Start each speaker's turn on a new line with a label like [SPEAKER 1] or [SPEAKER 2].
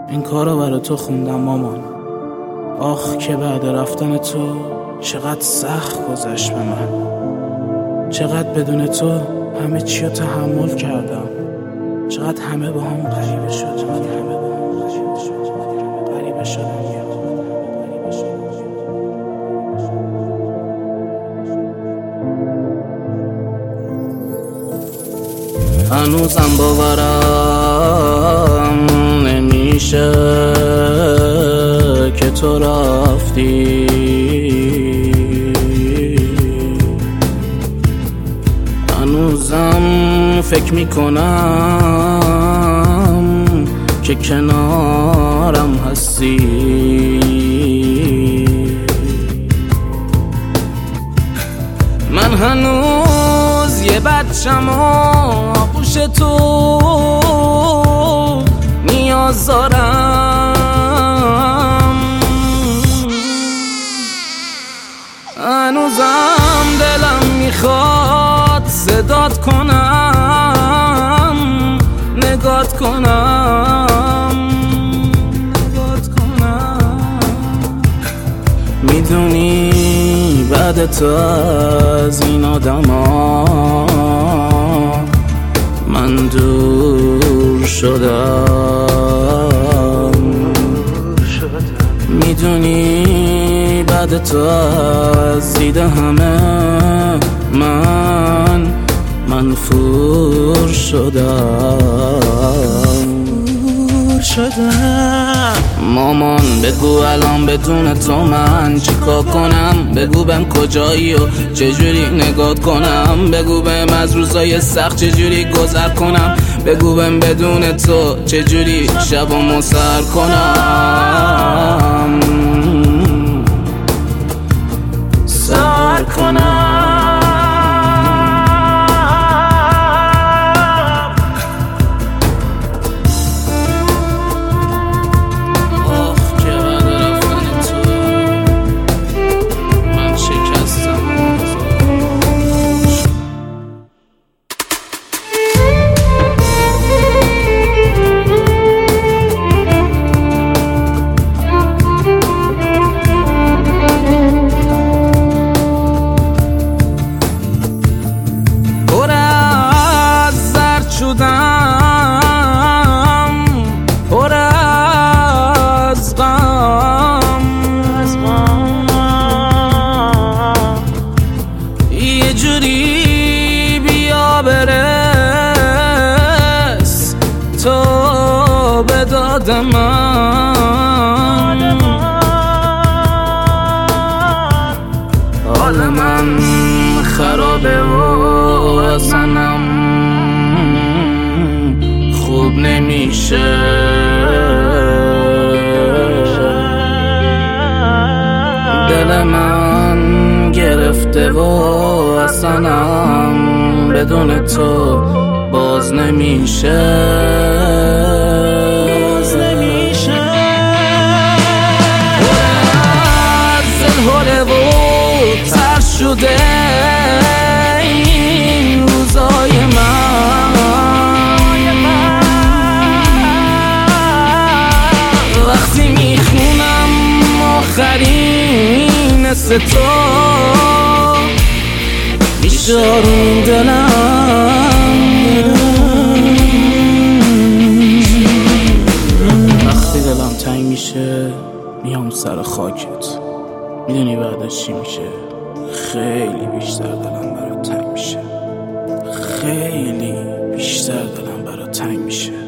[SPEAKER 1] این کارو برای تو خوندم مامان. آخ که بعد رفتن تو چقدر سخت گذشت به من، چقدر بدون تو همه چی رو تحمل کردم، چقدر همه با هم غریبه شد، غریبه شدم. هنوزم باورم نمیشه که تو رفتی، هنوزم فکر میکنم که کنارم هستی. من هنوز یه بچم و آغوش تو نیاز دارم، هنوزم دلم میخواد صدات کنم، نگات کنم، میدونی بعد تو از این آدما من دور شدم، میدونی بعد تو از دید همه من فور شدم. مامان بگو الان بدون تو من چیکار کنم، بگو بهم کجایی و چجوری نگات کنم، بگو بهم از روزای سخت چجوری گذر کنم، بگو بهم بدون تو چجوری شبامو سر کنم، سر کنم. پر از غم، یه جوری بیا برس تو به داد من، حال من خرابه و اصلا خوب نمیشه، دل من گرفته و اصلا بدون تو باز نمیشه. زلهوله و تر شده این روزای من، وقتی میخونم آخرین اسم تو بیشارون دلم، وقتی دلم تنگ میشه میام سر خاکت، میدونی بعدش چی میشه؟ خیلی بیشتر دلم برات تنگ میشه، خیلی بیشتر دلم برات تنگ میشه.